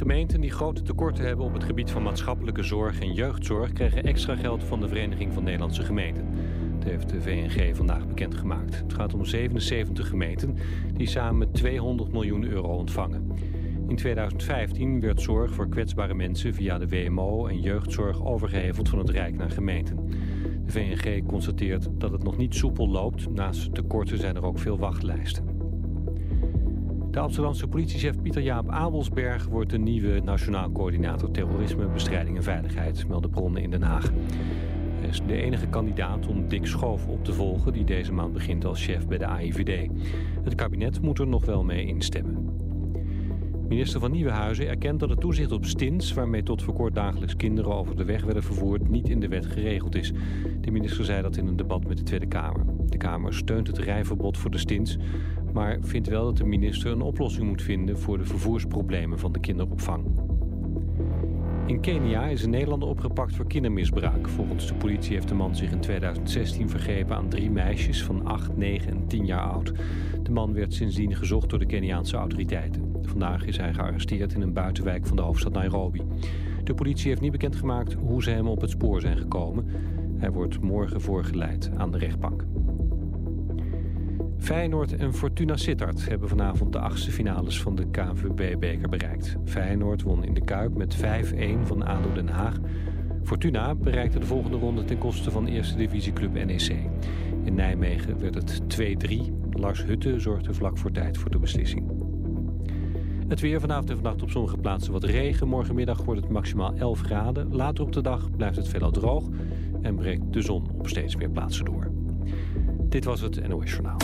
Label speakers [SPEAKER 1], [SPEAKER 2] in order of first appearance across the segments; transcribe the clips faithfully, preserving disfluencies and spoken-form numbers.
[SPEAKER 1] Gemeenten die grote tekorten hebben op het gebied van maatschappelijke zorg en jeugdzorg krijgen extra geld van de Vereniging van Nederlandse Gemeenten. Dat heeft de V N G vandaag bekendgemaakt. Het gaat om zevenenzeventig gemeenten die samen tweehonderd miljoen euro ontvangen. In tweeduizend vijftien werd zorg voor kwetsbare mensen via de W M O en jeugdzorg overgeheveld van het Rijk naar gemeenten. De V N G constateert dat het nog niet soepel loopt. Naast tekorten zijn er ook veel wachtlijsten. De Amsterdamse politiechef Pieter Jaap Abelsberg wordt de nieuwe Nationaal Coördinator Terrorisme, Bestrijding en Veiligheid, melden bronnen in Den Haag. Hij is de enige kandidaat om Dick Schoof op te volgen, die deze maand begint als chef bij de A I V D. Het kabinet moet er nog wel mee instemmen. Minister van Nieuwenhuizen erkent dat het toezicht op stints, waarmee tot voor kort dagelijks kinderen over de weg werden vervoerd, niet in de wet geregeld is. De minister zei dat in een debat met de Tweede Kamer. De Kamer steunt het rijverbod voor de stints, maar vindt wel dat de minister een oplossing moet vinden voor de vervoersproblemen van de kinderopvang. In Kenia is een Nederlander opgepakt voor kindermisbruik. Volgens de politie heeft de man zich in tweeduizend zestien vergrepen aan drie meisjes van acht, negen en tien jaar oud. De man werd sindsdien gezocht door de Keniaanse autoriteiten. Vandaag is hij gearresteerd in een buitenwijk van de hoofdstad Nairobi. De politie heeft niet bekendgemaakt hoe ze hem op het spoor zijn gekomen. Hij wordt morgen voorgeleid aan de rechtbank. Feyenoord en Fortuna Sittard hebben vanavond de achtste finales van de K N V B-beker bereikt. Feyenoord won in de Kuip met vijf-een van A D O Den Haag. Fortuna bereikte de volgende ronde ten koste van eerste divisieclub N E C. In Nijmegen werd het twee-drie. Lars Hutte zorgde vlak voor tijd voor de beslissing. Het weer vanavond en vannacht op sommige plaatsen wat regen. Morgenmiddag wordt het maximaal elf graden. Later op de dag blijft het veelal droog en breekt de zon op steeds meer plaatsen door. Dit was het N O S Journaal.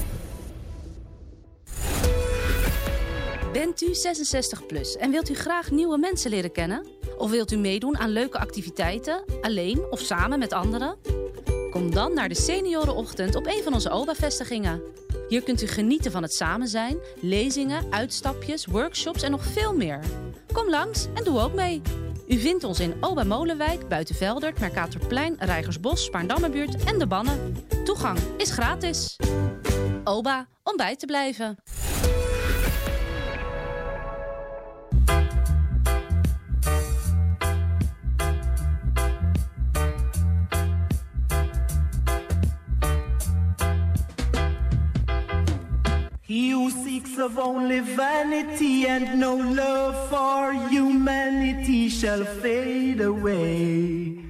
[SPEAKER 2] Bent u zesenzestig plus en wilt u graag nieuwe mensen leren kennen? Of wilt u meedoen aan leuke activiteiten, alleen of samen met anderen? Kom dan naar de seniorenochtend op een van onze O B A-vestigingen. Hier kunt u genieten van het samen zijn, lezingen, uitstapjes, workshops en nog veel meer. Kom langs en doe ook mee. U vindt ons in O B A Molenwijk, Buitenveldert, Mercatorplein, Rijgersbos, Spaarndammerbuurt en De Bannen. Toegang is gratis. O B A, om bij te blijven.
[SPEAKER 3] He who seeks of only vanity and no love for humanity shall fade away.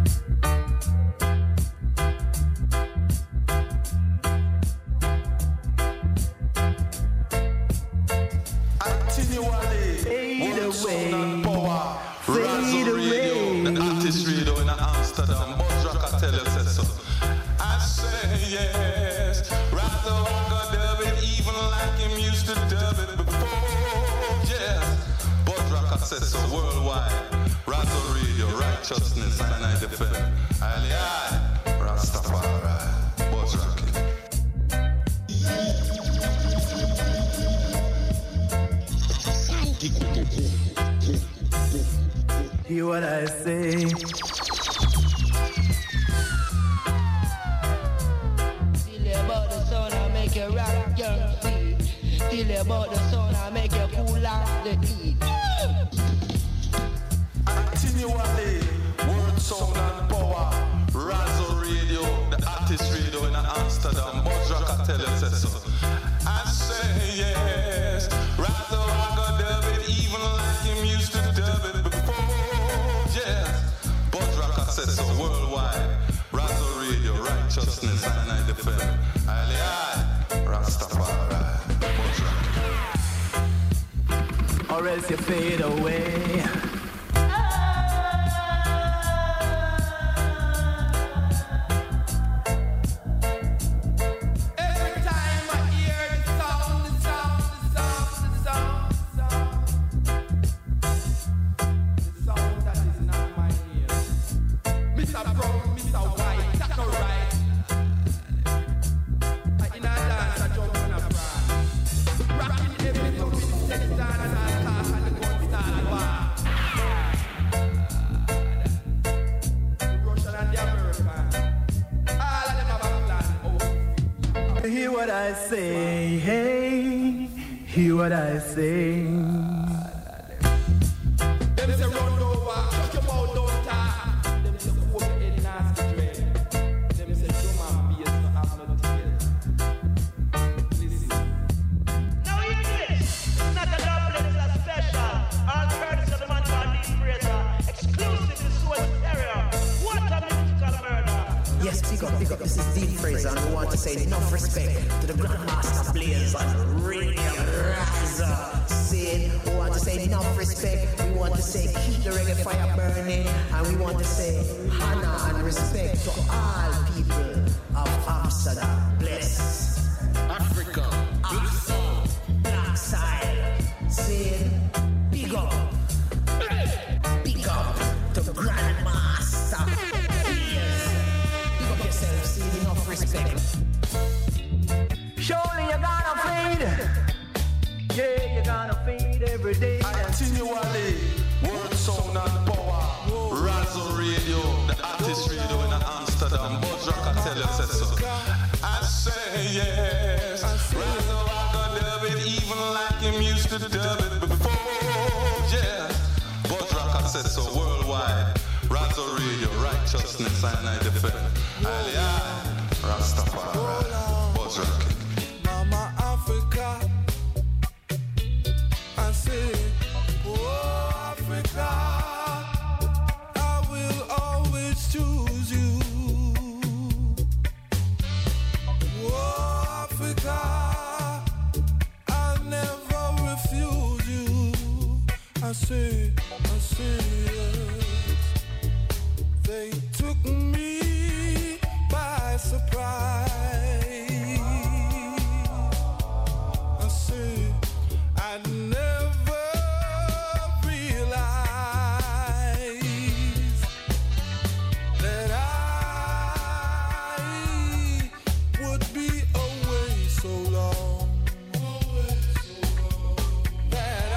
[SPEAKER 4] Continually fade away, fade away. The artist radio in Amsterdam, Bodrak, I tell you, says so. I say yes, rather go dub it, even like him used to dub it before. Yes, Bodrak, I says so worldwide. Rather radio, righteousness, and I defend. Ali, I, Rastafari, Bodrak.
[SPEAKER 3] Hear what I say.
[SPEAKER 5] Tell you about the sun, I make you rock your feet. Tell you about the sun, I make you cool off the heat.
[SPEAKER 4] Continually, word, sound and power. Razzle Radio, the artist radio in Amsterdam. Bodrak, I tell you, says so. I say yes, rather I go dub it, even like him used to dub it before. Yes, Bodrak, I says so worldwide. Razzle Radio, righteousness, and I defend. Ali, I, Rastafari, Bodrak.
[SPEAKER 3] Or else you fade away. Hear what I say, hey, hear what I say.
[SPEAKER 6] big up, this is Deep Fraser, and we want to say enough respect to the Grandmaster Blaze on Radio Riser. Saying, we want to say enough respect, we want to say keep the reggae fire burning, and we want to say honor and respect to all people of Amsterdam. Bless Africa, Africa, Black Side. Saying, big up, big up to the Grandmaster. Big up yourself, see enough respect.
[SPEAKER 3] Surely you're gonna fade. Yeah, you're gonna fade every day.
[SPEAKER 4] Continually, word, sound and power. Razzle Radio, the artist radio in Amsterdam. Buzz Rocker tell you said so. I say yes. Razzle Rocker dub it even like him used to dub it before. Yeah, Buzz Rocker said so worldwide. Razzle Radio, righteousness and I defend. Aye, aye, Rastafari, Buzz Rocker.
[SPEAKER 7] Mama Africa. I say, oh Africa, I will always choose you. Oh Africa, I'll never refuse you. I say, I say yes. They took me by surprise. I say, I'd never realize that I would be away so long, that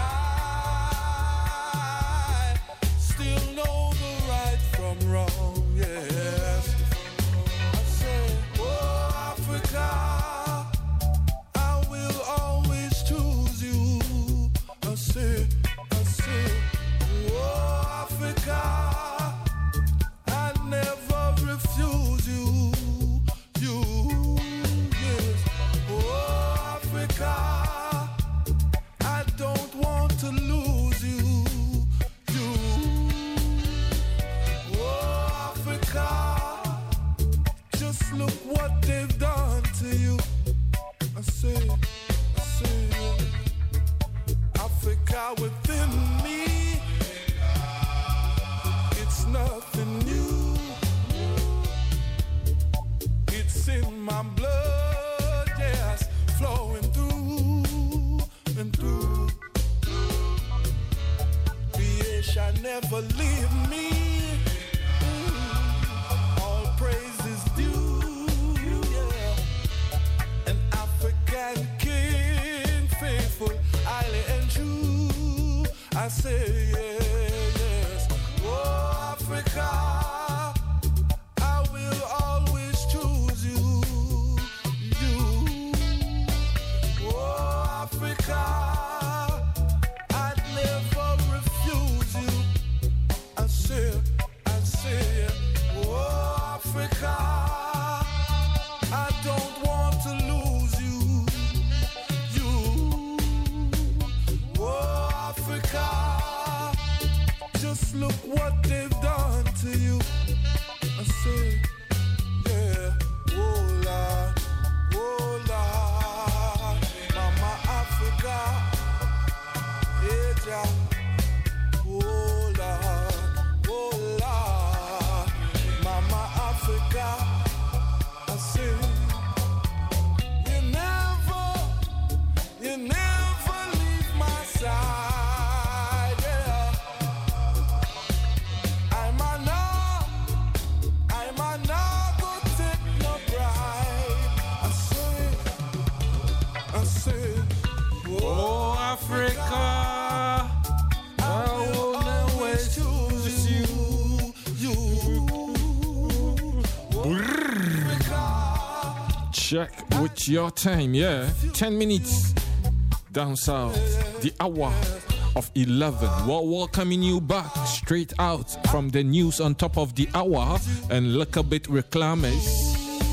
[SPEAKER 7] I still know the right from wrong, yes. I say, oh Africa, I will always choose you. I say, I say, oh Africa, I never refuse you, you, yes. Oh Africa, I don't want to lose you, you. Oh Africa, just look what they've done to you. I say, I say, Africa within me, it's nothing new. It's in my blood, yes, flowing through and through. Creation never leave me. Mm. All praise is due, yeah. An African king, faithful, highly and true. I say yes, oh Africa, I will always choose you, you. Oh Africa, I'd never refuse you. I say, I say, oh Africa, I don't want to lose you, you. Oh Africa, just look what they've done to you. I say, yeah, oh Lord, oh Lord, Mama Africa, yeah, Jah. Oh Lord, oh Lord, Mama Africa, I say, you never, you never leave my side, yeah. I'm a no, I'm a no go take no bribe. I say, I say, oh Africa, I will always choose you, you. Africa.
[SPEAKER 8] Check with your time, yeah. ten minutes down south, the hour of eleven. Well, welcoming you back straight out from the news on top of the hour and little bit reclames.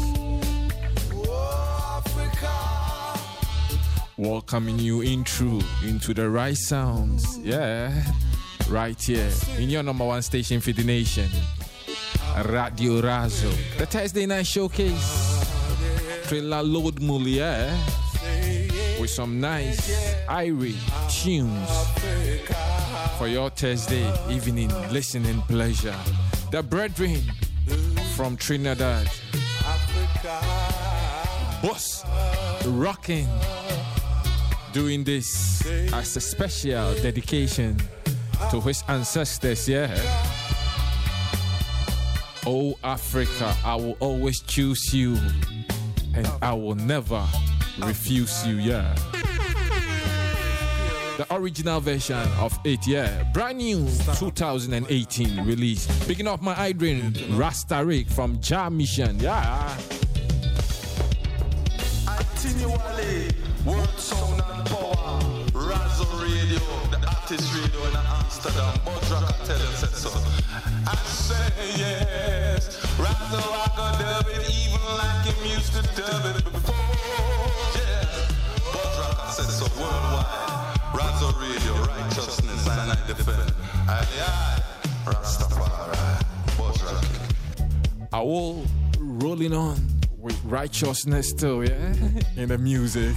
[SPEAKER 8] Welcoming you in through into the right sounds, yeah, right here in your number one station for the nation. Radio Razo. The Thursday night showcase. Trailer load Mulia with some nice Irish tunes for your Thursday evening listening pleasure. The brethren from Trinidad, Boss rocking, doing this as a special dedication to his ancestors, yeah. Oh Africa, I will always choose you and I will never refuse you, yeah. The original version of it, yeah. Brand new two thousand eighteen release. Picking up my Idrin Rastarik from Jah Mission, yeah.
[SPEAKER 4] Continually, word, sound and power. Razo Radio, the artist radio in Amsterdam. Modra Cartel said so. I say yes. Razo, I can dub it even like him used to dub it before. Yeah. Modra said so worldwide. Razo Radio, righteousness, and I defend. Aye, aye. Rastafari. Modra.
[SPEAKER 8] I will rolling on with righteousness too, yeah, in the music.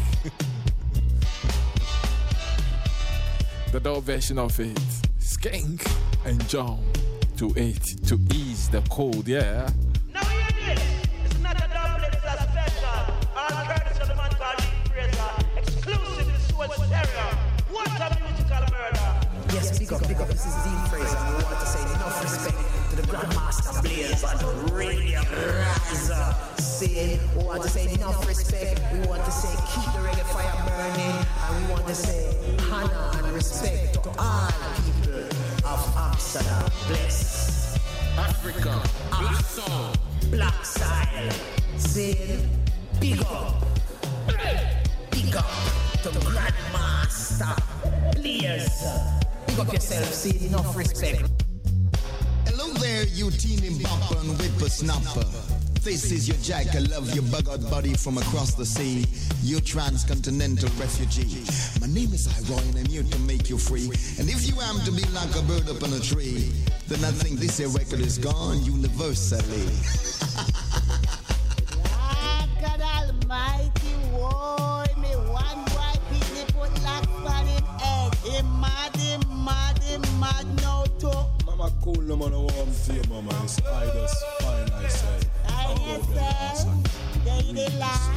[SPEAKER 8] The dub version of it, Skank and Jump to it to ease the cold, yeah.
[SPEAKER 5] Now hear this. It's not a double, it's a special. All courtesy of the man called Deep Fraser. Exclusive to Soul Stereo. What a musical murder.
[SPEAKER 6] Yes, big up, big up. This is Deep Fraser. We want to say enough respect to the Grandmaster Blaze on Radio Razo. Saying, we want to say enough respect. We want to say keep the reggae fire burning. And we want to say honor and respect to all people of Amsterdam. Bless
[SPEAKER 9] Africa, Black Soul,
[SPEAKER 6] Black Side. Saying, big up, big up to the Grandmaster Blaze. Big up yourself. Say enough respect.
[SPEAKER 10] Hello there, you teeny bopper and whippersnapper. This is your Jack, I love your bug-out buddy from across the sea. You transcontinental refugee. My name is Iroy and I'm here to make you free. And if you am to be like a bird up on a tree, then I think this here record is gone universally.
[SPEAKER 11] God Almighty, whoa, me one white people put lock on him head. Him mad, him mad, him mad now too.
[SPEAKER 12] Mama cool, no man, I want to see mama. It's I just fine, I say.
[SPEAKER 11] I say, they did laugh.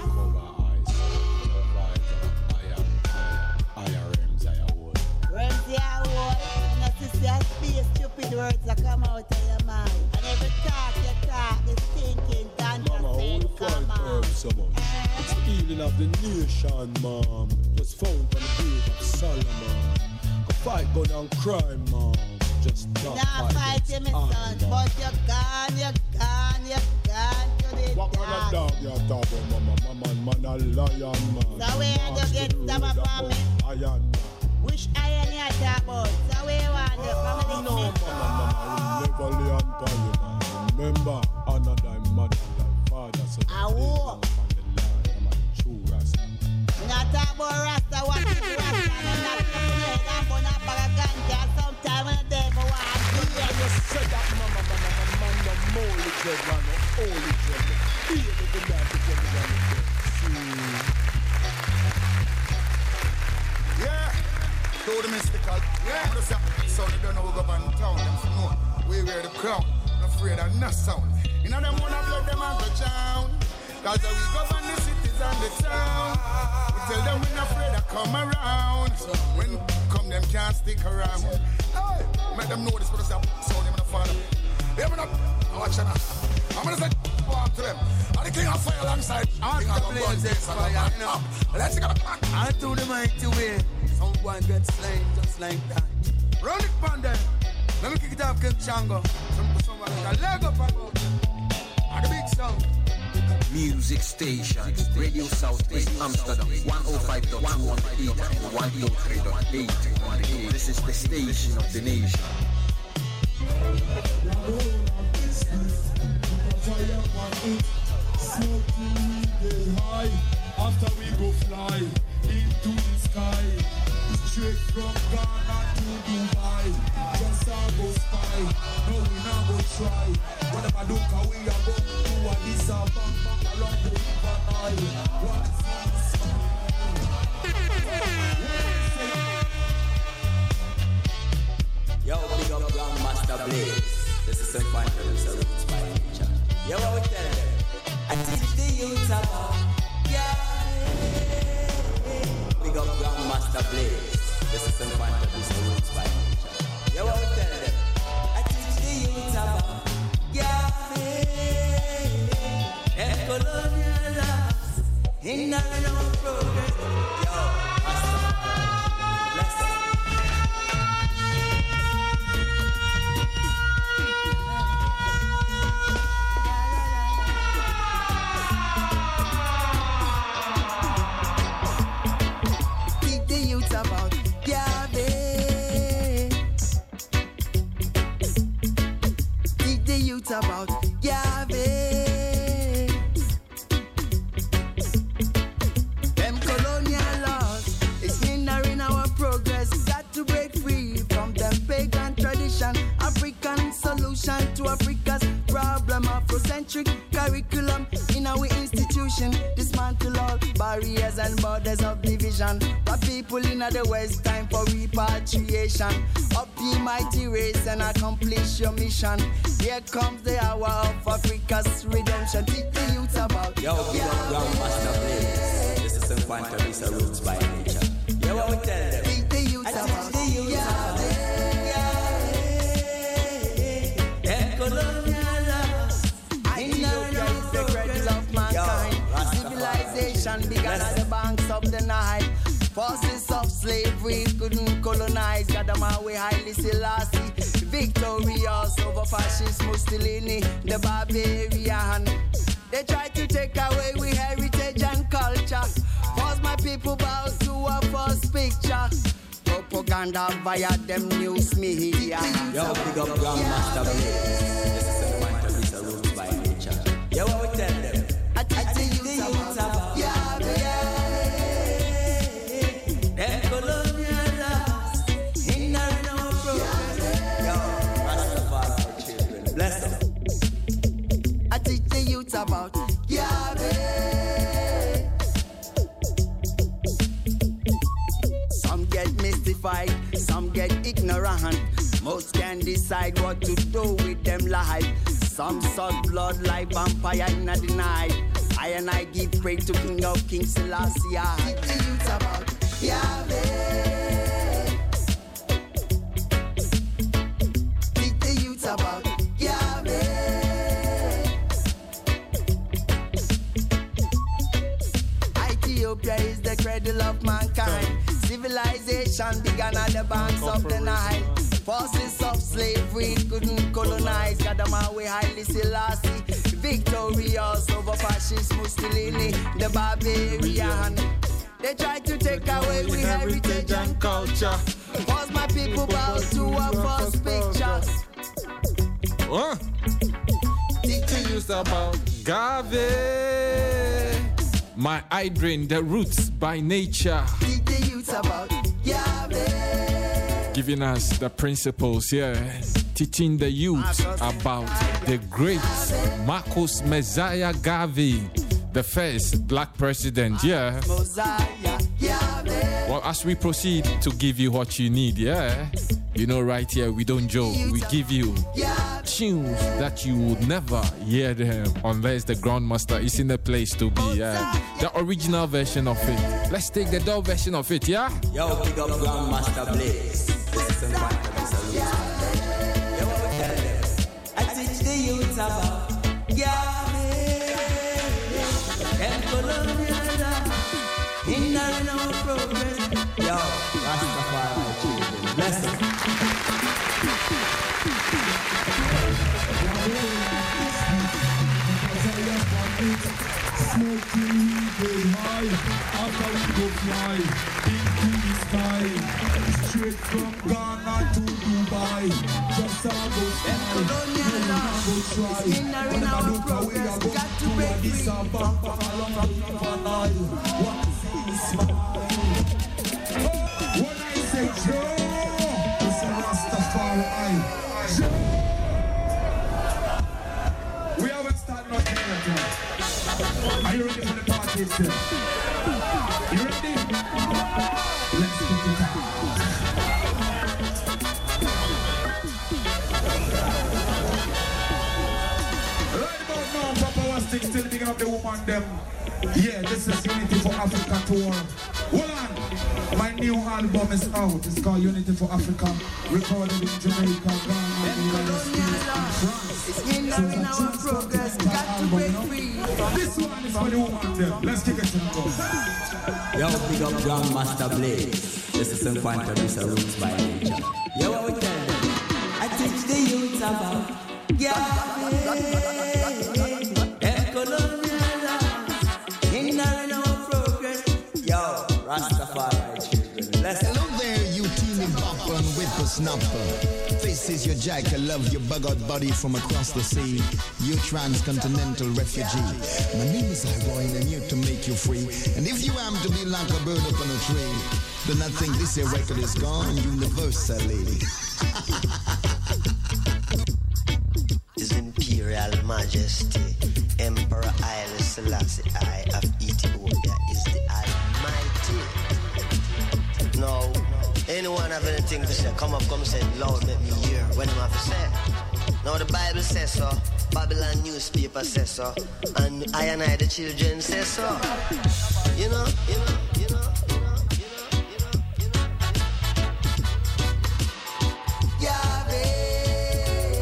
[SPEAKER 11] Ramsey, I want not to see a space stupid words that come out of your mind. And every talk you talk is thinking, don't just say, come on.
[SPEAKER 12] It's the healing of the nation, mom. Just found on the grave of Solomon. A fight gun and crime, mom. Just not
[SPEAKER 11] nah, fight him, my son, but you're gone, you're gone, you're gone to the
[SPEAKER 12] what
[SPEAKER 11] dog.
[SPEAKER 12] What kind of dog you're talking about, mama? Man, man, a lion, man.
[SPEAKER 11] So where you get some of me?
[SPEAKER 12] Iron, man.
[SPEAKER 11] Which iron you talk about? So where you want the family?
[SPEAKER 12] No, mama, mama, never lay on by you, man. Remember, honor thy mother, thy father, so
[SPEAKER 11] I will.
[SPEAKER 12] True Rasta.
[SPEAKER 11] Not talk about Rasta, what is Rasta? I'm not looking at it, I'm going to have a ganja sometime when the devil wants to do it.
[SPEAKER 12] You said that, mama, mama, mama, man, the moly dread, man, the holy dread, the fear of the man, the dread, the dread.
[SPEAKER 10] Yeah, do the mystical. Yeah, I'm just saying, so they don't know who go on town, them for know. We wear the crown, not afraid of no sound. You know them wanna blood them and go down. Cause we govern the cities and the town. We tell them we're not afraid to come around. When come, them can't stick around. Hey, make them know this, but I say, so them in the father. They are not watching us. I'm gonna say, walk to them. And the king of fire alongside. I'm gonna go burn this fire, you know. Let's go back.
[SPEAKER 3] I do the mighty way. Someone gets slain just like that. Run it, panda. Let me kick it off, King Chango. Someone like a leg up and go. And the big sound.
[SPEAKER 9] Music station, Radio Southeast Amsterdam, one oh five point one eight and one oh three point eight. This is the station of the nation.
[SPEAKER 7] Smoking high, after we go fly into the sky, straight from Ghana to Dubai. Just a go spy, no we not go
[SPEAKER 12] try. Whatever do, cause we are going to do a this a bang bang around the river Nile. What's this
[SPEAKER 9] Yo, big up Grandmaster Blaze. This is some fun producer roots by nature. Yo, what we tell them? I teach the youth about yeah. Big up Grandmaster Blaze. This is some fun producer roots by nature. Yo, what we tell them? I teach the youth about yeah. And colonial laws in our progress. Yo, bless them.
[SPEAKER 6] About Yahweh. Teach the youth about Yahweh. Them colonial laws is hindering our progress. Got to break free from them pagan tradition. African solution to Africa's problem. Afrocentric curriculum in our institution. Dismantle all barriers and borders of division. But people in the West, time for repatriation. Up ye mighty race and accomplish your mission. Here comes the hour of Africa's redemption. Teach the youth about
[SPEAKER 9] Yo, big up Grandmaster Blaze. This is some fun Teresa roots by nature. Yo, what we tell them?
[SPEAKER 6] Teach the youth about
[SPEAKER 9] the youth about them colonial laws.
[SPEAKER 6] Ethiopia is the cradle of mankind. Civilization began at the banks of the Nile. Forces of slavery couldn't colonize. Gadamawi Haile Selassie, victorious over fascist Mussolini, the barbarian. They tried to take away we heritage and culture. Force my people bow to a false picture. Propaganda via them news media.
[SPEAKER 9] Yo, big up Grandmaster Blaze. This is a one to Lisa roots by nature. Yo, what we tell them?
[SPEAKER 6] I teach the youth about Yahweh.
[SPEAKER 9] Them colonial laws hindering our progress. Yo, Rastafari children, bless them.
[SPEAKER 6] I teach the youth about Yahweh. Some get mystified, some get ignorant. Most can decide what to do with them life. Some suck blood like vampire in the night. I and I give praise to King of Kings Selassie. Teach the youth about Yahweh. Teach the youth about Yahweh. Ethiopia is the cradle of mankind. Civilization began at the banks of the Nile. Forces of slavery couldn't colonize. Gadamawi Haile Selassie, victorious over fascist Mussolini, the barbarian. They tried to take away we heritage and culture. Force my people bow to a false picture.
[SPEAKER 8] What? Teaching you about Gave. My eye drain, the roots by nature.
[SPEAKER 6] Teach the youth about Yahweh.
[SPEAKER 8] Giving us the principles, yeah. Teaching the youth about the great Marcus Messiah Garvey, the first black president, yeah. Well, as we proceed to give you what you need, yeah. You know, right here, we don't joke. We give you tunes that you would never hear them unless the Grandmaster is in the place to be, yeah. The original version of it. Let's take the dub version of it, yeah?
[SPEAKER 9] Yo, big up Grandmaster Blaze. This is a one to salute. Yo, what we tell them? I teach the youth about Yahweh and Colombia. In our progress. Yo, Rastafari children, bless them.
[SPEAKER 12] Smoking eagle high, after we go fly into the sky, straight from Ghana to Dubai. Just a go fly, go try.
[SPEAKER 6] In our progress, got to break free.
[SPEAKER 12] What is mine? When I say Joe, it's a Rastafari. Joe. you ready for the party still? You ready? Let's get it on. Right about now, Papa was still picking up the woman them. Yeah, this is Unity for Africa tour. Hold on. My new album is out. It's called Unity for Africa. Recorded in Jamaica, Ghana, United States, and France. So it's a progress. Got to break free. This one is for the woman them. Let's kick it to the go.
[SPEAKER 9] Yo, big up Grandmaster Blaze. This is some fun producer Roots by Nature. Yo, what we tell them? I teach the youth about Gavin.
[SPEAKER 13] Hello there, you teeny bopper and whippersnapper. This is your jack, I love your bug-out buddy from across the sea. You transcontinental refugee. My name is Iroy and I'm here to make you free. And if you am to be like a bird up on a tree, then I think this here record is gone universally.
[SPEAKER 14] His Imperial Majesty, Emperor Haile Selassie I of Ethiopia is the Almighty. No, anyone have anything to say? Come up, come say it loud, let me hear when I'm have to say. Now the Bible says so, Babylon newspaper says so, and I and I the children say so. You know, you know, you know, you know, you know, you know, you know. Yahweh.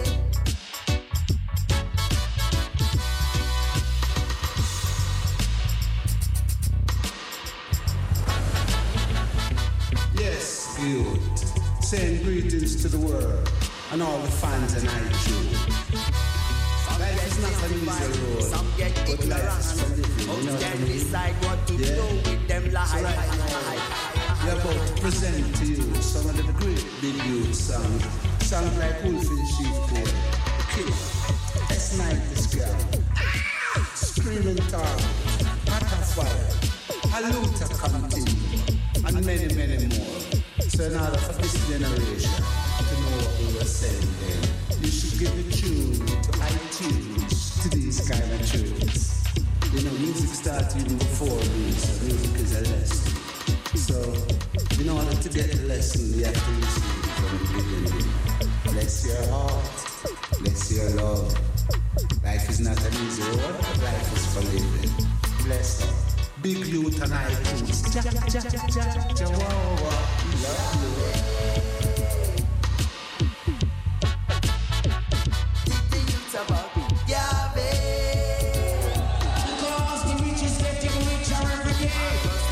[SPEAKER 15] Yes, youth. Saying greetings to the world and all the fans and iTunes. Life is not an easy road,
[SPEAKER 9] some get
[SPEAKER 15] but life is for living. You know what I mean?
[SPEAKER 9] Decide what to
[SPEAKER 15] Yeah.
[SPEAKER 9] do with them life.
[SPEAKER 15] So right now, we're about to present to you some of the great big youth songs. Songs like Wolfie Sheep Code, Killer, S-Night the Scam, Screaming Town, Matter Fire, Haluta Continue, and many, many more. So in order for this generation to know what we were saying then, you should give a tune to iTunes to these kind of tunes. You know, music starts even before music. Music is a lesson. So, in order to get the lesson, you have to listen from the beginning. Bless your heart, bless your love. Life is not an easy road, but life is for living. Bless her. Big youth and iTunes. Ja, ja, ja, ja, ja, ja, wow, wow. Love you.
[SPEAKER 12] Because the rich is getting richer every day.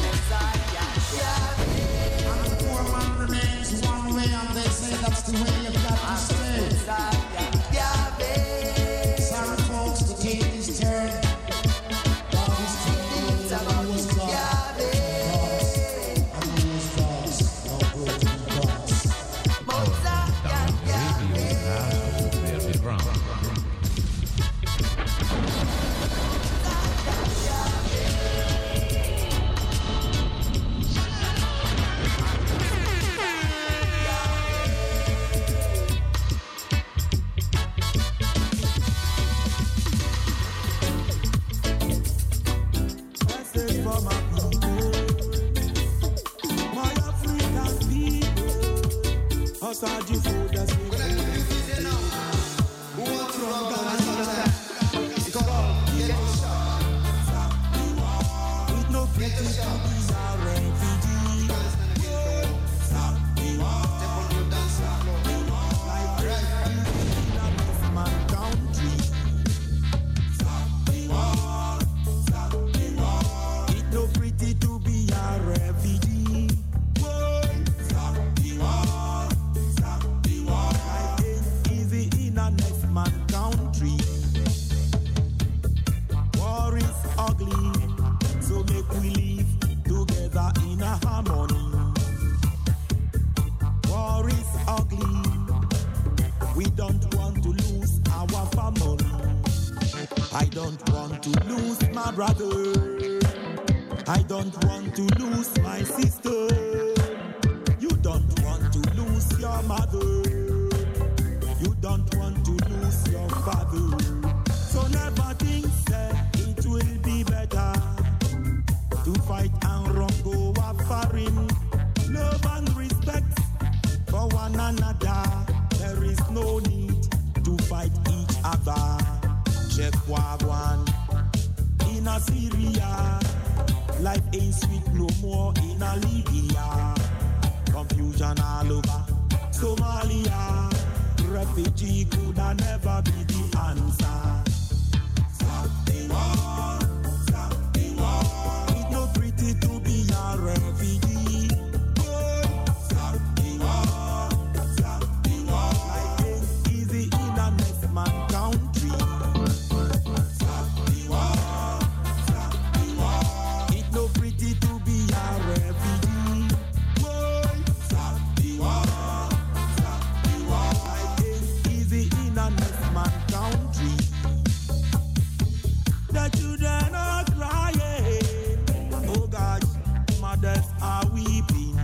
[SPEAKER 12] And the poor man remains one way, and they say that's the way you've got to stay. Sorry folks, the tape is turned. God is turned, the one was lost. And who was lost, now go to the cross.
[SPEAKER 7] Message for my people, my African people. Outside you food that's me. Who wants from Ghana? It's called Get Shot. With no pretty to be a refugee. Like refugee in my country. It's no pretty to be a refugee. Life ain't easy in a next man country. War is ugly, so make we live together in a harmony. War is ugly, we don't want to lose our family. I don't want to lose my brother. I don't want to lose my sister. You don't want to lose your mother. You don't want to lose your father. So never think that it will be better. Syria. Life ain't sweet no more in a Libya. Confusion all over Somalia. Refugee could never be the answer. Stop the war, stop the war. It's not pretty to be a refugee. Stop the war, stop the war. Life ain't easy in a next man country. Stop the war, stop the war. It's not pretty to be a refugee. Stop the war. Country. The children are crying. Oh God, mothers are weeping.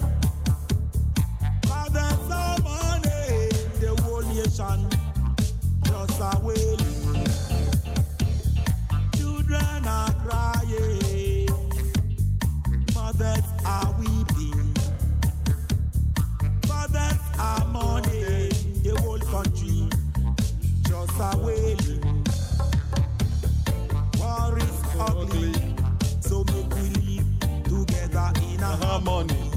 [SPEAKER 7] Fathers are mourning. The whole nation just a wailing. Children are crying. Mothers are weeping. Fathers are mourning. The whole country just a wailing. War is ugly, so make we live together in a harmony.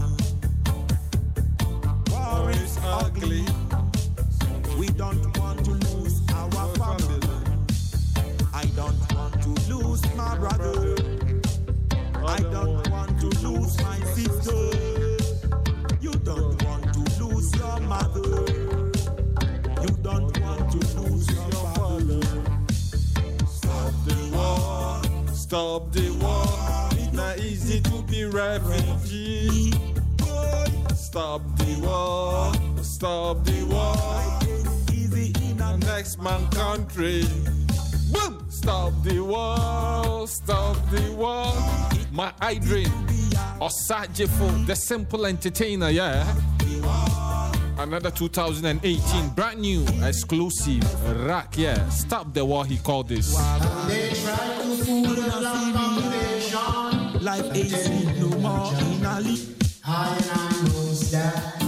[SPEAKER 7] War is ugly, we don't want to lose our family. I don't want to lose my brother. I don't want to lose my sister. You don't want to lose your mother. You don't want to lose your father. Stop the war.
[SPEAKER 8] Stop the war. It's not easy to be refugee. Stop the war. Stop the war.
[SPEAKER 7] Easy in a
[SPEAKER 8] next man country. Boom! Stop the war. Stop the war. My Idrin Osajifo, the simple entertainer, yeah. Another two thousand eighteen brand new exclusive rack, yeah. Stop the war, he called this.
[SPEAKER 7] They try to fool the foundation. Life ain't sweet no more in a league. I know that.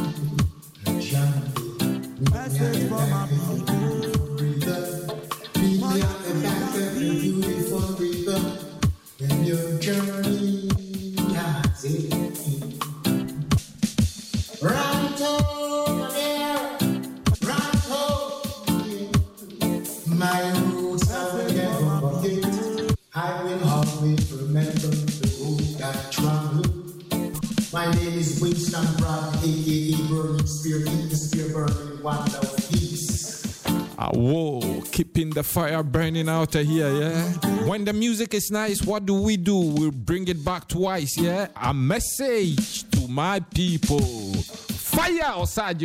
[SPEAKER 7] Message for my people. Meet me at the back of the beautiful river. When your journey has it. Right over there, right over here. My roots are never forget. I will always remember the road I traveled. My name is Winston Brown, aka Burning Spear, keep the spear burning, one love, peace.
[SPEAKER 8] Ah, whoa, keeping the fire burning out of here, yeah? When the music is nice, what do we do? We'll bring it back twice, yeah? A message to my people. Fire outside you.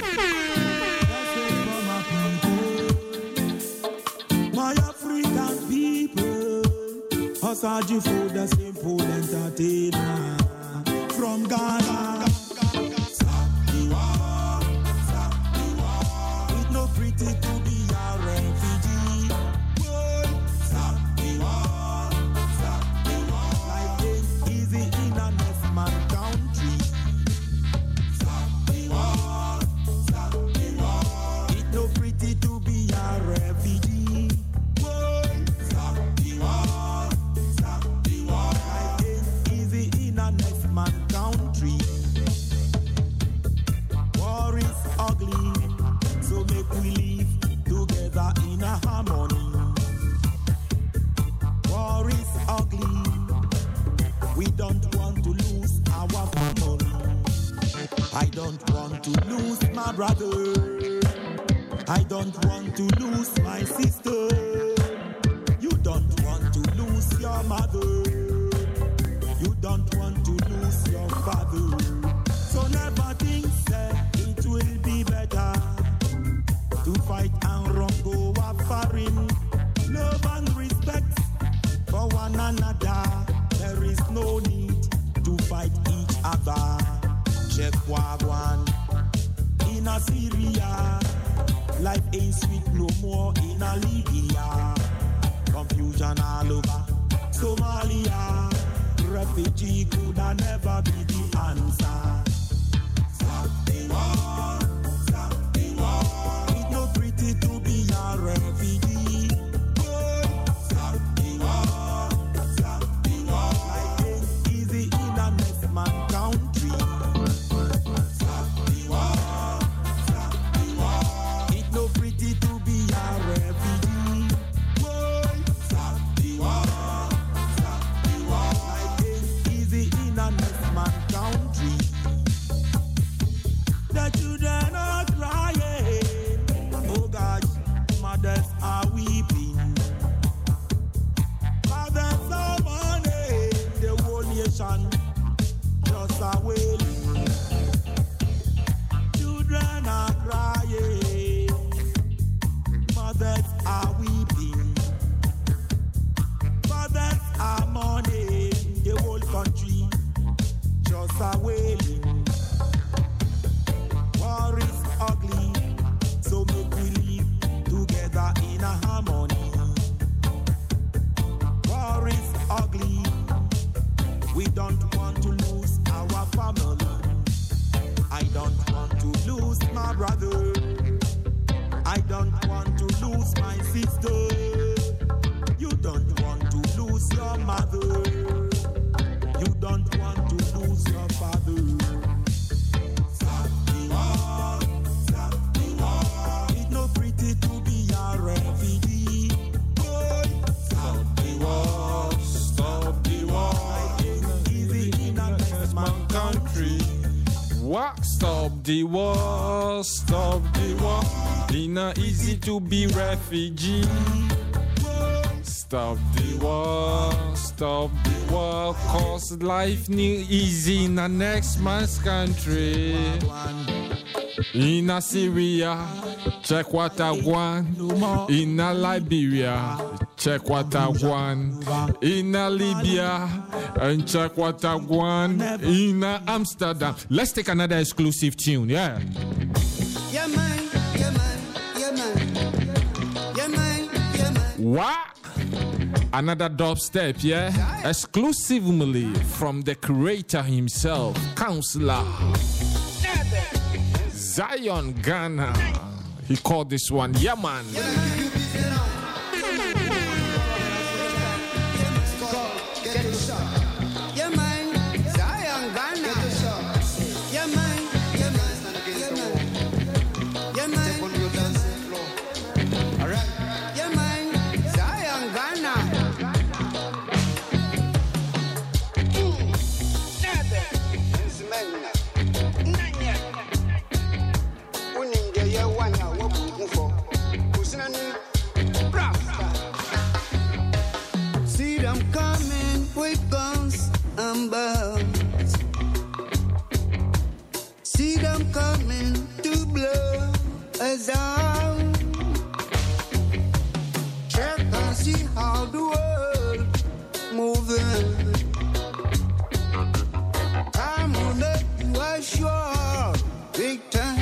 [SPEAKER 7] My African people, outside you for the simple entertainer from Ghana. Stop the war, stop the war. It's not pretty to be a refugee. Stop the war, stop the war. Life ain't easy in a next man country. Stop the war, stop the war. It's not pretty to be a refugee. Stop the war, stop the war. Life ain't easy in a next man country. War is ugly, so make we live together in a harmony. War is ugly, we don't want to lose our family. I don't want to lose my brother. I don't want to lose my sister. You don't want to lose your mother. You don't want to lose your father. So never think that it will be better to fight and wrong go foreign. Love and respect for one another. There is no need to fight each other. Check Wagwan in a Syria. Life ain't sweet no more in a Libya. Confusion all over Somalia. Refugee could never be the answer. Stop the war, stop the war. It's not pretty to be a refugee. Stop the war, is dead. You don't want to lose your mother. You don't want to lose your father. Stop the war, stop the war. It's not pretty to be a refugee. Boy, stop the war, stop the war. Easy in a next man country.
[SPEAKER 8] What? Stop the war, stop the war. It's not easy to be refugee. Stop the war, stop the war. Cause life new easy in the next man's country. In a Syria, check what I want. In a Liberia, check what I want. In a Libya, and check what I want. In a Amsterdam. Let's take another exclusive tune, yeah.
[SPEAKER 11] Yeah, man, yeah, man, yeah, man. Yeah, man, yeah, man.
[SPEAKER 8] What? Another dubstep, yeah? Exclusively from the creator himself, Counselor Zion Ghana. He called this one, yeah, man.
[SPEAKER 11] Yeah, man, Zion Ghana. Yeah, man, yeah, man, yeah, man. Yeah, man. All right. Yeah, man, Zion Ghana. See them coming with guns and bombs. See them coming to blow us out. Check and see how the world moving. Time will make you assure big time.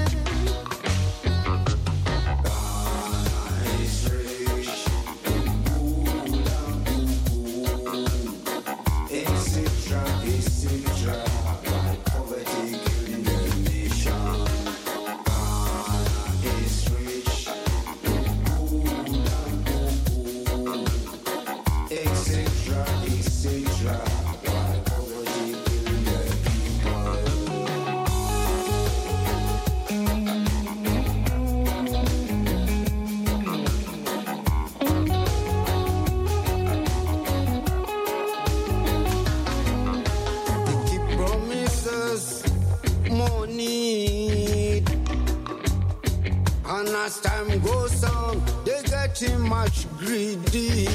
[SPEAKER 11] As time goes on, they're getting much greedy.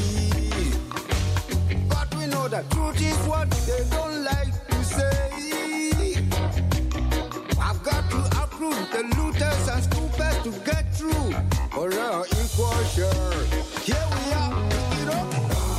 [SPEAKER 11] But we know the truth is what they don't like to say. I've got to approve the looters and scoopers to get through for our equal share. Here we are, pick it up.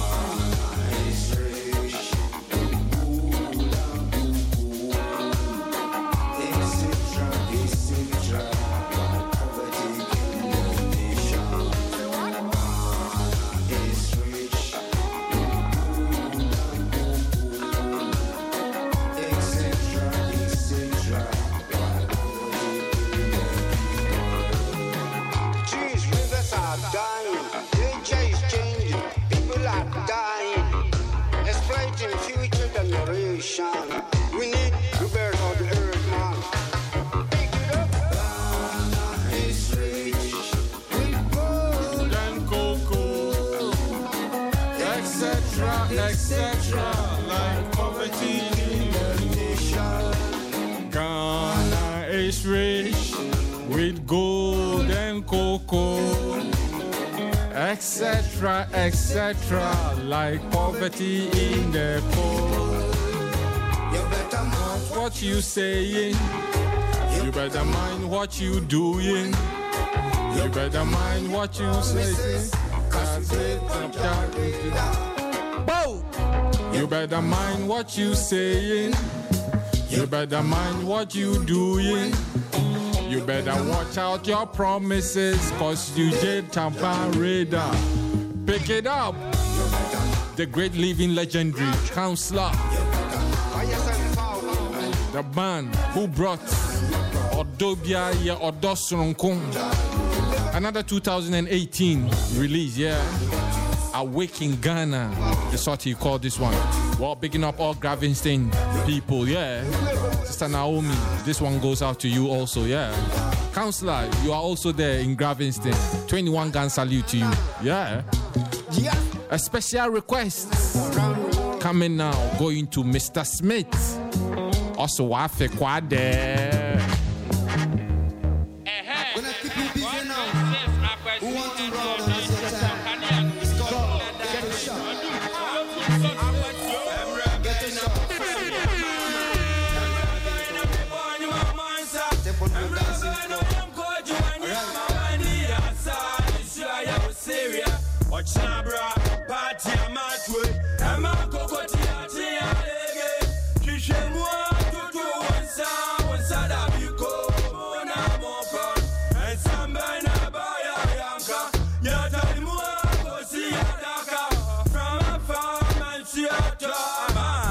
[SPEAKER 11] We need to bear all the earth, man. Pick it up. Ghana is rich with gold and cocoa, et cetera, et cetera. Like poverty in the nation.
[SPEAKER 8] Ghana is rich with gold and cocoa, et cetera, et cetera. Like poverty in the poor. What you saying? You better mind what you doing. You better mind what you saying. You better mind what you saying. You better mind what you doing. You better watch out your promises, cause you did tamper radar. Pick it up. The great living legendary Counselor, the man who brought Odobia ya Odosronko. Another two thousand eighteen release, yeah. Awake in Ghana. That's what you call this one. Well, picking up all Gravenstein people, yeah. Sister Naomi, this one goes out to you also, yeah. Counselor, you are also there in Gravenstein. twenty-one gun salute to you, yeah.
[SPEAKER 6] Yeah.
[SPEAKER 8] A special request coming now, going to Mister Smith. Also, Wafe Kwade.
[SPEAKER 11] Who want to roll on us your time? Let's go. Get a shot. Get a shot. Step on the dancing floor.
[SPEAKER 16] Watch now, bra. Party a match way. I'm a cocotti a tea a lege. Kishe moi to do one sound. One side of you go. Mona mokon. And somebody na baya yanka. Yata moi go see a daka. From a farm and see a drama.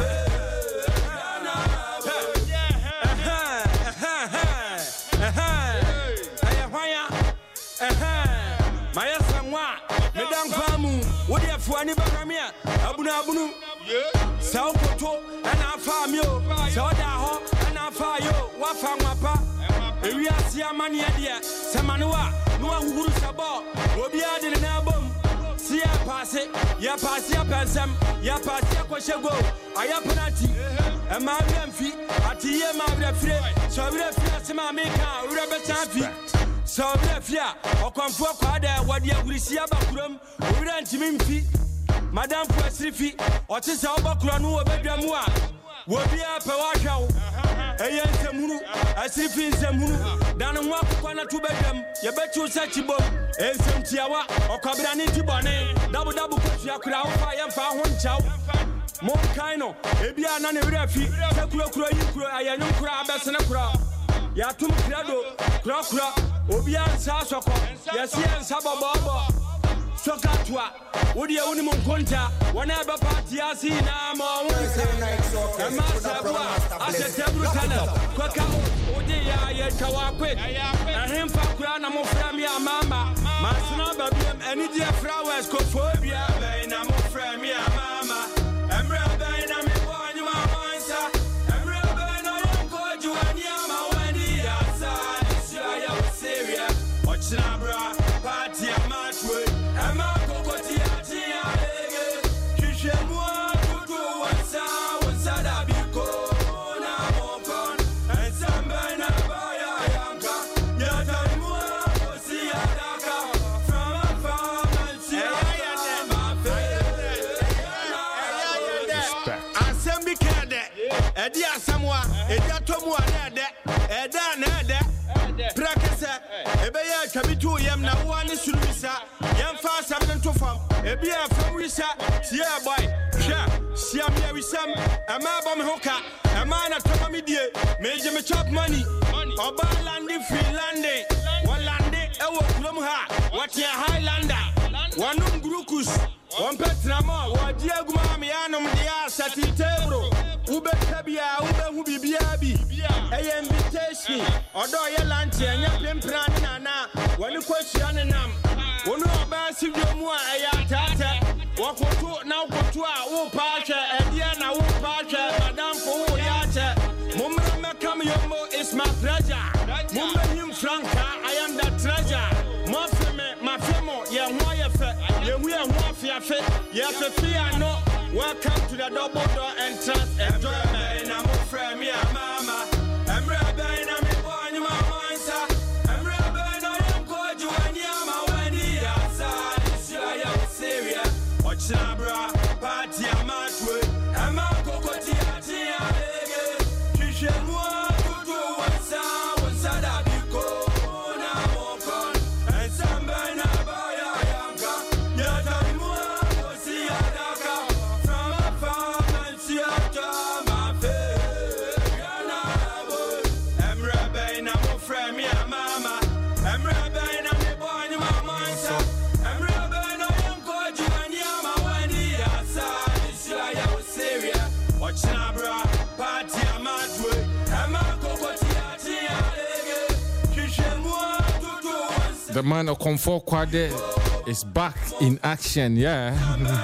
[SPEAKER 16] Maya Samwa, Madame Famu, what if Fanny Baramia, Abuna Abunu, Sao Koto, and I farm you, Saudaho, and I fire you, Wafamapa, Area Siamania, Samanua, Noa Gurusabo, Wobia de Nabum, Sia Passe, Ya Passia Pensam, Ya Passia Quashago, Ayapanati, and Mariam Fee, Atia Mavra Free, so we have Fiasma Meka, Rebecca. So Refia, or come for Quada, what you will see about Kurum, we ran to Mimfi, Madame Quasifi, or Tisaba Kuranu, or Bedamua, will be a Pawasha, a young Samunu, a Sifi Samunu, down and walk one or two bedroom, you bet you such a boat, and some Tiawa, or Cabrani Tibane, double double Kosia crowd, fire and found one chow. More Kino, Ebia Nani Refi, Sakura Kura, I am no crab as an crowd. Yatum Crado, Crocra. Obian Sasoko, Yasian Sababa, Sokatwa, Woody Unimum Conta, whenever party I see now, and Master, I said, Tabrutana, Kokamo, Odia, Yetawakwe, and him Fakrana Moframia, Mama, Masna Babiam, and Idia Flowers, Cophobia, Bainamo Framia, Mama, and Rabbaina, Mama, and Rabbaina, called you and Yama when he outside. Watch now, bra. Party a match way. I'm a cocotti a tea a lege. Kishe moi to do one sound. One side of you go. Na mokon. And somebody na baya yanka. Yata moi go see a daka. From a farm and see a my face. And some be kade. Edi asamwa. Edi atomwa nede. Eda nede. Prakasa, Ebeya Kabitu Yam na one Surisa, Yam Fast Seven to Farm, Ebia from Risa, Sia boy, Sha, Siamia Wisam, a Mabam Hoka, a man at Tomamidia, Major Chop money, Oba Landi Free Landing, one landing, Ewo Plumha, what your Highlander, one Grukus, one Petramo, what Diagumamianum Dia Satitebro, Ube Tabia, Ube Hubibiabi, a invitation, although your lunch and your pimpran nana, when you question them, one of us if you're more a tata, walk to now go to our parcher, and Diana will parcher, Madame for Yata, Mumma Kamiomo is my pleasure, Mumma him Franca, I am the treasure, more for me, my femo, young wife, you will want your fit, you have to fear no. Welcome to the double door entrance. Enjoyment. I'm a friend, me and mama. I'm Rabbi, I'm a boy, you are mine, sir. I'm Rabbi, I am called you and Yama when he outside. It's your young Syria. Watch now, bra. Party a match way. I'm a cocotti a tea a lege. Kishe moi to do one sound. One side of you go. Na mokon. And somebody na baya yanka. Yata moi go see a daka.
[SPEAKER 8] The man of Comfort Quade is back in action, yeah.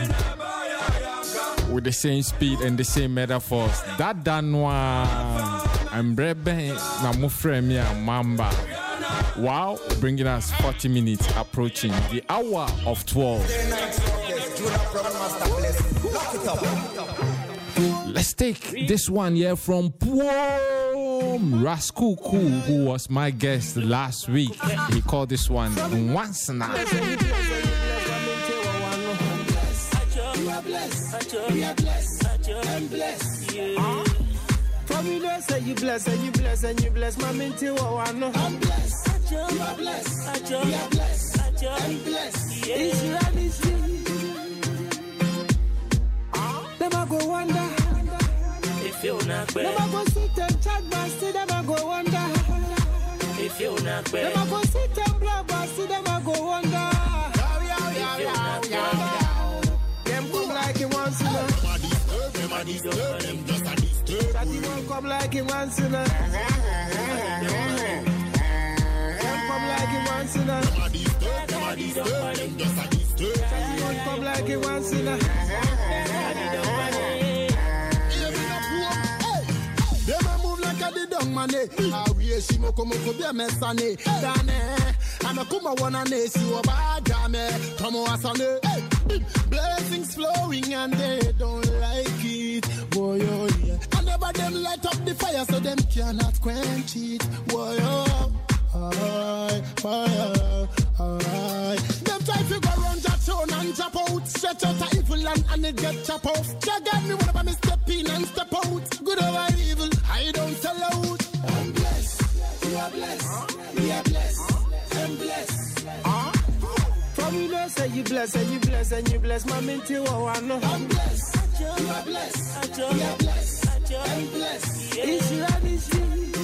[SPEAKER 8] With the same speed and the same metaphors. That Danwa and Brebe Namufremia Mamba. Wow, bringing us forty minutes approaching the hour of twelve. Let's take this one here from Pwom Raskuku, who was my guest last week. He called this one Once Now.
[SPEAKER 17] We are blessed, we are blessed, and blessed. Yeah. From you know, say you bless, and you bless, and you bless, my minty, what I know. I'm blessed, you are blessed, we are blessed, and blessed. It's your easy. Them I go wonder. If you're not bad. Them I go sit and chat, but still them I go wonder. If you're not bad. Them I go sit and blab, but still them I go wonder. If you're not bad. Them come like it once in a. Them a disturb, them just a disturb. Chatty won't come like it once in a. Them come like it once in a. Them a disturb, them a disturb, them just a disturb. Chatty won't come like it once in a. Them a move like a the dung money. Ah we she mo come ko be mesane. Dane, and a kuma wanna ne si oba jame. Tomo asane. Blessings flowing and they don't like it. Boy, oh yeah. I never them light up the fire so them cannot quench it. Boy, oh. Alright, fire, alright. Them try to go around that tone and chop out. Stretch out the evil land and it get chop off. They got me whenever me step in and step out. Good over evil, I don't sell out. I'm blessed, you are blessed, we are blessed, I'm blessed. Uh? From you know, say you bless, and you bless, and you bless, my minty, oh, I know. I'm blessed, you are blessed, we are blessed, I'm blessed. It's your easy.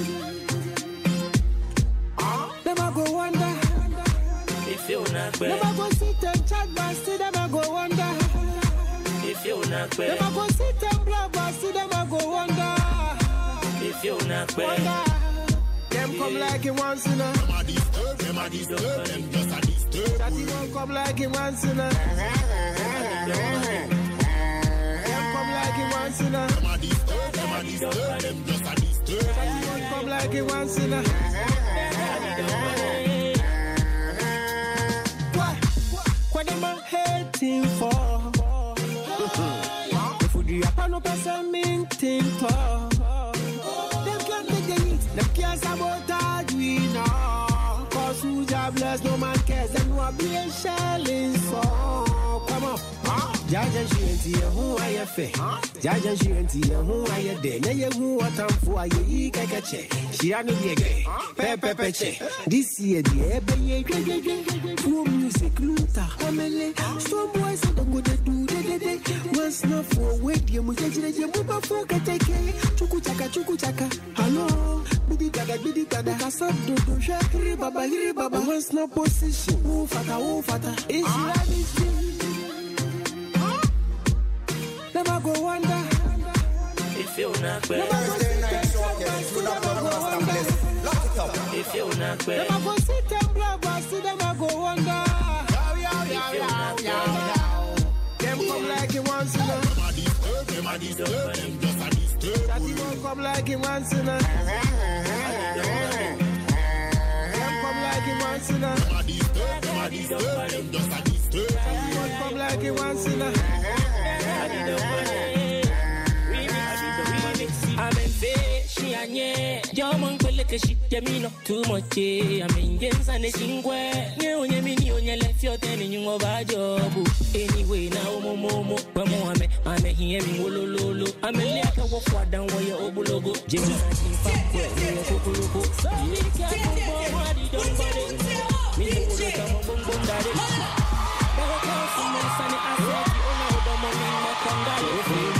[SPEAKER 17] Them I go wonder. If you're not bad. Them I go sit and chat, but still them I go wonder. If you're not bad. Them I go sit and blab, but still them I go wonder. If you're not bad. Them come like it once in a. Them a disturb, them a disturb, them just a disturb. Chatty won't come like it once in a. Them come like it once in a. Them a disturb, them a disturb, them just a disturb. Chatty won't come like it once in a. What? What am I hating for? If we do a no person minting for. Them can't take the heat. Them can't sabotage we now. Cause who's jobless, no man cares. Them will be a shelling song. Come on. Jaja Shinty, who are you fe? Jaja Shinty, who are you de? Nay, who are time for you? Kakache. She are no gay. Pepe Peche. This year, the Ebe, True music, Luther, Hamele. Storm boys, I don't go to do the once not for wait, you must get your move for Katake. Chuku Chaka, Chuku Chaka. Hello, Bidi Gada, Bidi Gada, Kasab, do Shakri Baba, Hiri Baba, once no position. Who fata, who fata. It's your never go wonder. If you're not bad. Thursday night showcase, you not gonna master bliss. Lock it up. If you're not bad. Never go sit and blab, but still never go wonder. Yow, yow, yow, yow, yow. Them come like it once in a. Them a disturb, them a disturb, them just a disturb. Chatty won't come like it once in a. Them come like it once in a. Them a disturb, them a disturb, them just a disturb. Chatty won't come like it once in a. I'm in fish, she and yeah. Yaman Peleka shit, Yamino, too much. I'm in Gens and the Singway. You Yamini on your left, you're telling you about job. Anyway, now, Momo, Pamame, I'm a hearing Wololo. I'm a like a walk down where you're Obulogo. Jimmy, in fact, where you're Kokologo. So we can't go on, you don't bother. Me, you look at my bum bum daddy. There were customers, and I said, you know, the money, my conga.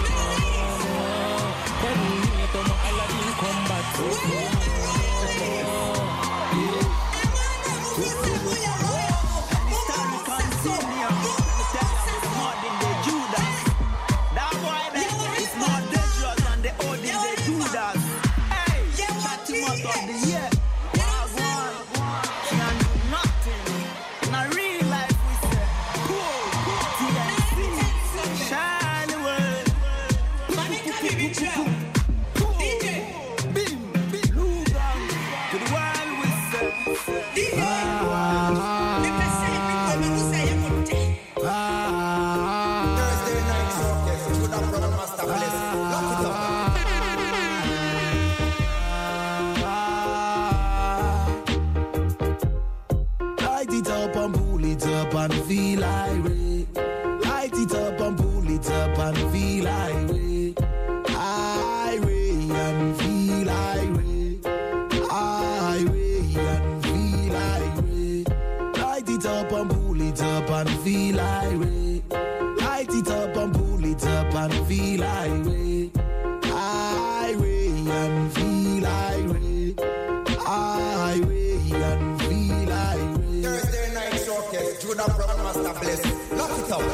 [SPEAKER 17] Light it up and pull it up and feel irate. Light it up and pull it up and feel irate. Irate and feel irate. Irate and feel irate. Light it up and pull it up and feel irate. Light it up and pull it up and feel irate. Irate and feel irate. Irate and feel irate.
[SPEAKER 6] Thursday night showcase, Judah Brown Master Bliss. Lock it up.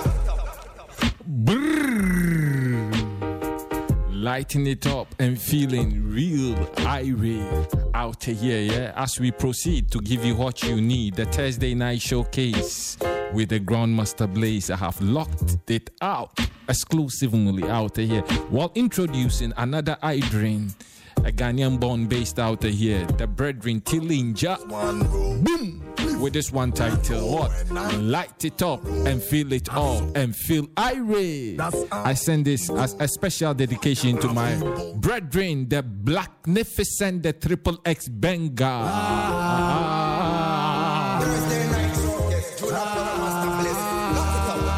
[SPEAKER 8] Brrr. Lighting it up and feeling real irate out here, yeah. As we proceed to give you what you need, the Thursday night showcase with the Grandmaster Blaze. I have locked it out exclusively out here while introducing another eye drain, a Ghanaian born based out here, the Brethren Tilinja. Boom! With this one title, what? Light it up and feel it all and feel irate. I send this as a special dedication to my brethren, the Blacknificent, the Triple X Benga. Ah.
[SPEAKER 6] Thursday night showcase, Judah Brown Master Bliss. Lock it up.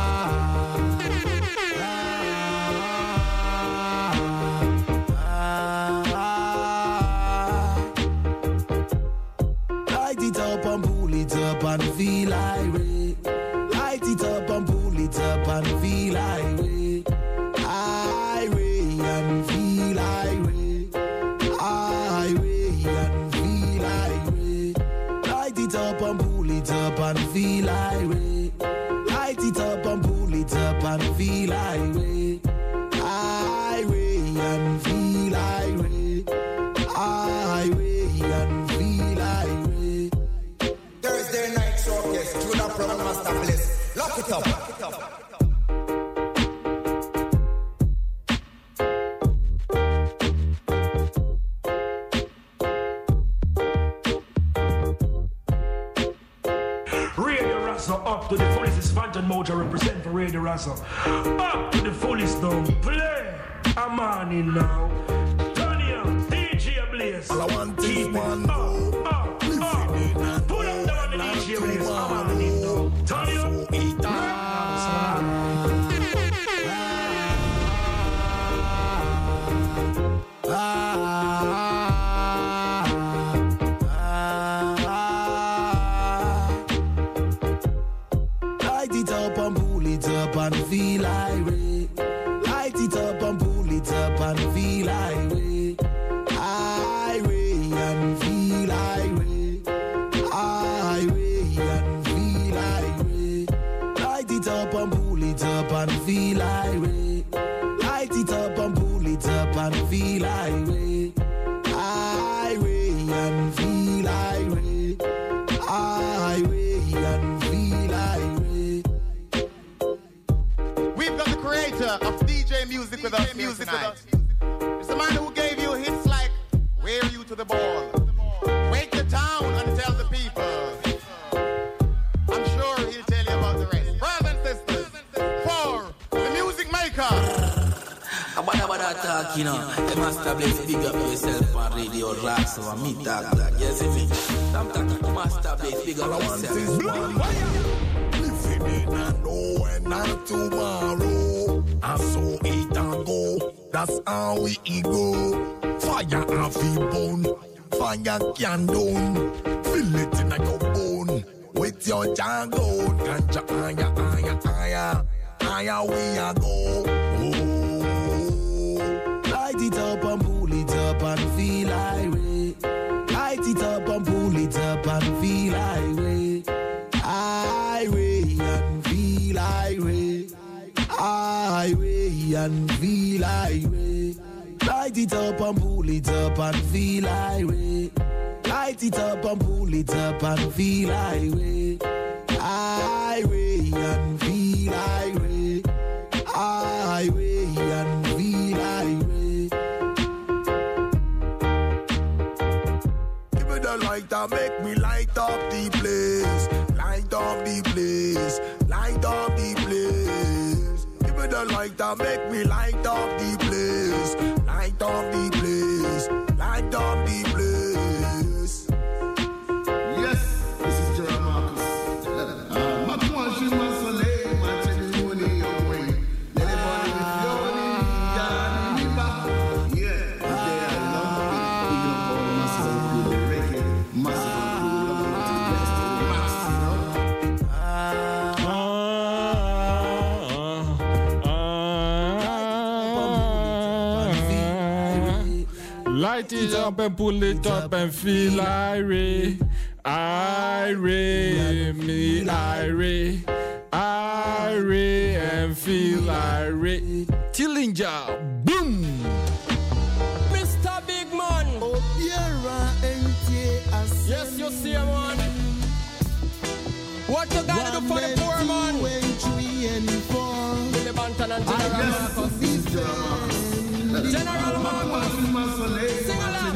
[SPEAKER 17] Light it up and pull it up and feel irate. Light it up and pull it up and feel irate. Irate and feel irate. Irate and feel irate. Light it up and pull it up and feel irate. Light it up and pull it up and feel irate. Irate and feel irate. Irate and feel irate.
[SPEAKER 6] Thursday night showcase, Judah Brown Master Bliss. Lock it up.
[SPEAKER 12] Radio Razzle up to the fullest. It's Phantom Mojo represent for Radio Razzle. Up to the fullest now. Play a man in now. Turn it up. D J Blaze.
[SPEAKER 17] All I want is
[SPEAKER 12] Keep it
[SPEAKER 17] one
[SPEAKER 12] up,
[SPEAKER 17] go.
[SPEAKER 12] up, up. Put up down the D J Blaze. A man in now. Turn it up.
[SPEAKER 17] Light it up and pull it up and feel irate. Light it up and pull it up and feel irate. Irate and feel irate. Irate and feel irate. Light it up and pull it up and feel irate. Light it up and pull it up and feel irate. Irate and feel irate. Irate and feel irate.
[SPEAKER 10] We've got the creator of D J music with us here tonight. It's the man who gave you hits like "Wear You to the Ball," "Wake the Town and Tell the People." I'm sure he'll tell you about the rest. Brothers and sisters, for the music maker.
[SPEAKER 9] About about that talk, you know. The Master Blaze, big up yourself on Radio Razzle. So me talk that. Yes, if it. I'm talking to Master Blaze, big up yourself.
[SPEAKER 17] Living in a know and not tomorrow. I saw it and go. That's how we go. Fire and feel bone. Fire can down. Feel it in your bone. With your jargon. Ganja aya aya aya. Aya we a go. Light it up and pull it up and feel irate. Light it up and pull it up and feel irate. Irate and feel irate. Irate and feel irate. Light it up and pull it up and feel irate. Light it up and pull it up and feel irate. Irate and feel irate. Irate and feel irate. Give me the light that make me light up the place. Light up the place. Light up the place. Give me the light that make me light up the place. Light up the place. Light up the place.
[SPEAKER 10] Yes, this is Jerry Marcus.
[SPEAKER 8] Light it up and pull it up and feel irate. Irate, me irate. Irate and feel irate. Tillinger, boom.
[SPEAKER 18] Mister Big Man.
[SPEAKER 17] Oh,
[SPEAKER 18] yes, you see him, man. What you gotta do for the poor man? Billy Banton and General Marcus. General Marcus. Sing along.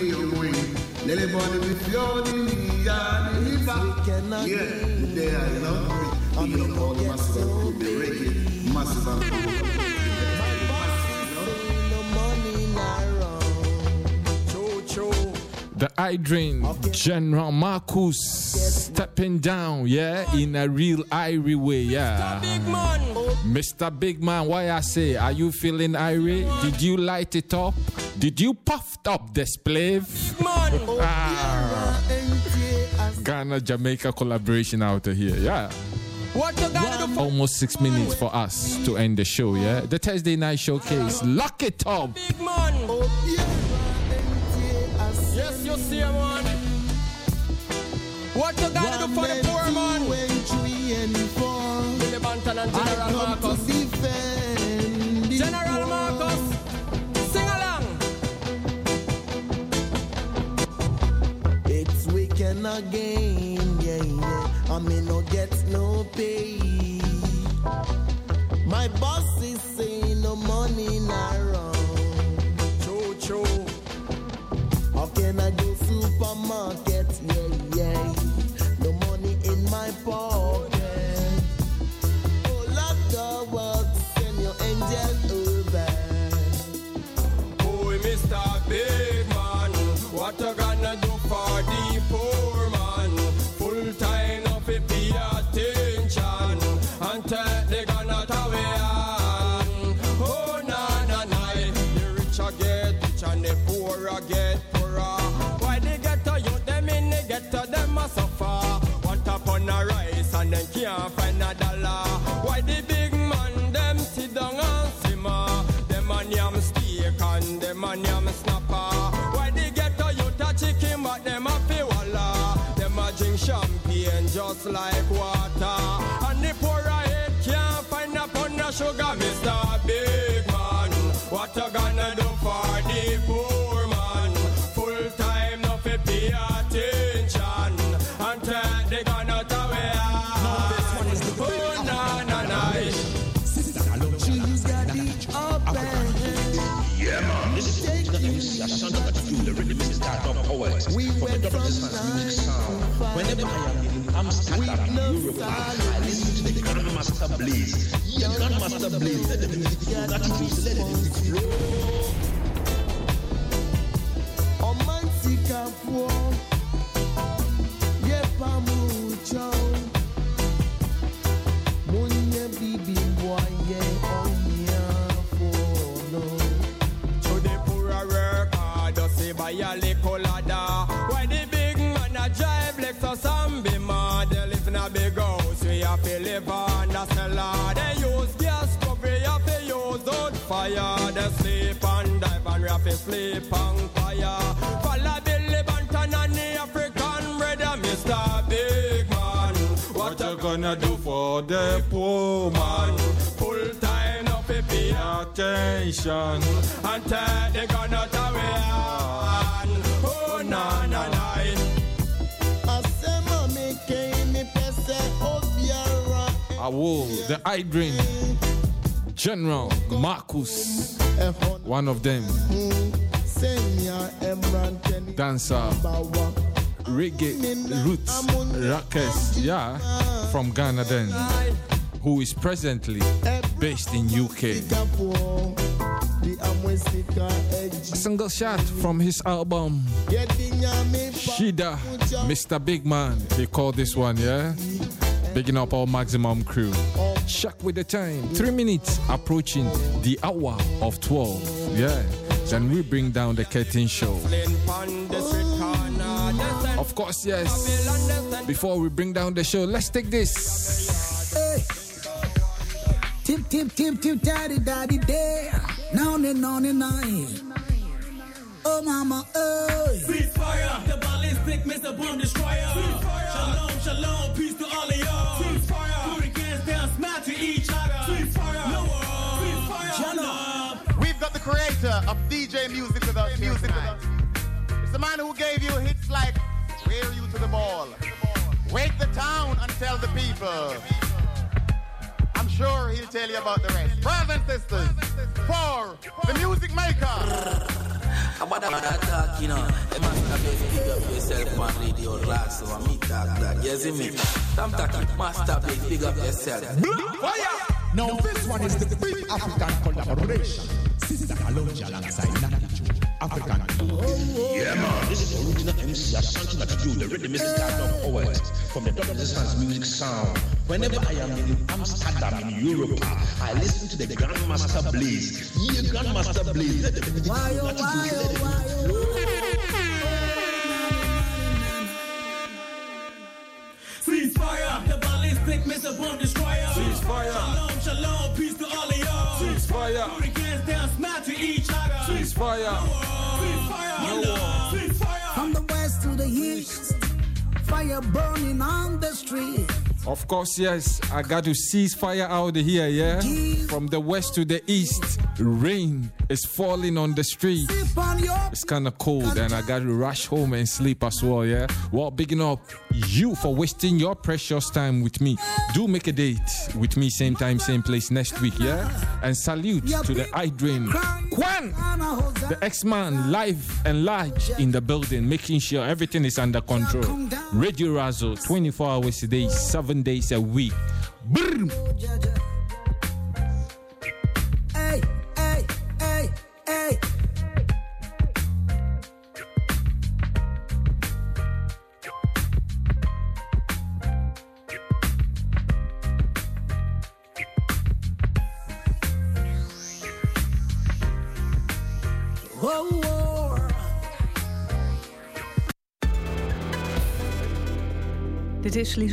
[SPEAKER 10] Yeah, they are not big. You know, massive, the reggae, massive.
[SPEAKER 8] The Idrin, General Marcus, stepping down, yeah, in a real Irie way, yeah. Mister Big Man, why I say, are you feeling Irie? Did you light it up? Did you puffed up the spliff? Ah. Ghana Jamaica collaboration out of here, yeah.
[SPEAKER 18] What you gotta do for
[SPEAKER 8] almost six minutes for us to end the show, yeah. The Thursday night showcase, lock it up.
[SPEAKER 18] Big Man. Yes, you see him, man. What you gotta do for the poor man? Billy Banton and General Marcus. General Marcus, sing along.
[SPEAKER 6] It's weekend again, yeah, yeah. I may not get no pay. My boss is saying no money around. Cho cho. How can I go supermarket? Yeah, yeah. No money in my pocket. Oh, Lord God, what? Send your angel over.
[SPEAKER 18] Oh, Mister Big Man, what you gonna do for the poor man? Full time of it, pay attention and take the gun out of hand. Oh, na na na, the rich are get rich and the poor are get poorer. Why they get to you, them in they get to them a suffer. Want upon a rice and then can't find a dollar. Why the big man them sit down and simmer? Them a yam steak and them a yam snapper. Why they get to you to chicken but them a pay walla? Them a drink champagne just like water. And the poorer head can't find a pound of sugar. Mister Big Man, what you gonna do for the poor man? Full time no fi pay attention and take the gun out of way. Oh na na na.
[SPEAKER 19] Yeah, man. This is the music. I sound like you. The rhythm is that of poets. From the double distance music sound. Whenever I am in Amsterdam, Europe, I listen to the Grandmaster Blaze. Yeah, Grandmaster Blaze. Let the music flow. That is, let the music flow.
[SPEAKER 6] Omantika fo. Yepa mucho. Munye bibi boye onya fo no.
[SPEAKER 18] To the poorer worker, say by a little ladder. Why the big man a drive Lexus and Beamer? They live in a big house, we have to live on the cellar. They use gas cover, we have to use out fire. They sleep and dive and we have to sleep on fire. Follow Billy Banton and the African brother, Mister Big Man. What you gonna do for the poor man? Full time no fi pay attention and take the gun out of way. Oh na na na.
[SPEAKER 8] Awo, the Idrin, General Marcus, one of them. Dancer, reggae roots, Ruckus, yeah, from Ghana then, who is presently based in U K. A single shot from his album Shida, Mister Big Man, they call this one, yeah? Bigging up our maximum crew. Shock with the time. Three minutes approaching the hour of twelve. Yeah. Then we bring down the curtain show. Of course, yes. Before we bring down the show, let's take this.
[SPEAKER 20] Hey. Tip, tip, tip, tip, daddy, daddy, day. Now, and on and on. Oh mama, hey.
[SPEAKER 12] Ceasefire, the ballistic missile bomb destroyer. Ceasefire. Shalom, shalom, peace to all of y'all. Ceasefire. Hurricanes down, smash to each other. Ceasefire. No war. Ceasefire. No.
[SPEAKER 10] We've got the creator of D J music with us. Music with us. It's the man who gave you hits like "Wear You to the Ball," "Wake the Town and Tell the People." I'm sure he'll tell you about the rest. Brothers and sisters, for the music maker.
[SPEAKER 9] About that talk, you know, the master base pick up yourself on radio class, so I meet that, that, yes, me. I'm talking master base, pick up yourself.
[SPEAKER 21] Fire! Now this one is the big African collaboration. Sister Kalonji alongside Naki Joe. African.
[SPEAKER 19] Yeah, man, this is original M C Ashanti that you do. The rhythm is start of poet from the Double Distance Music Sound. Whenever I am in Amsterdam in Europe, I listen to the Grandmaster Blaze. Yeah, Grandmaster Blaze. Let the music
[SPEAKER 20] Why, oh,
[SPEAKER 19] what
[SPEAKER 20] why,
[SPEAKER 19] you do. Let
[SPEAKER 20] oh, why,
[SPEAKER 12] Ceasefire, the ballistic missile bomb destroyer.
[SPEAKER 8] Ceasefire.
[SPEAKER 12] Shalom, shalom, peace to all of y'all.
[SPEAKER 8] Ceasefire.
[SPEAKER 12] Hurricanes down, smash to each other.
[SPEAKER 8] Ceasefire.
[SPEAKER 12] Ceasefire.
[SPEAKER 8] No war.
[SPEAKER 12] Ceasefire.
[SPEAKER 20] From the west to the east, fire burning on the street.
[SPEAKER 8] Of course, yes, I got to cease fire out here, yeah? From the west to the east, rain is falling on the street. It's kind of cold and I got to rush home and sleep as well, yeah? Well, bigging up you for wasting your precious time with me. Do make a date with me same time, same place next week, yeah? And salute to the iDrain Kwan, the X-Man, live and large in the building, making sure everything is under control. Radio Razzle, twenty-four hours a day, seven days a week. Brrr.
[SPEAKER 20] Hey, hey, hey, hey. Whoa, whoa.
[SPEAKER 22] Dit is Lies.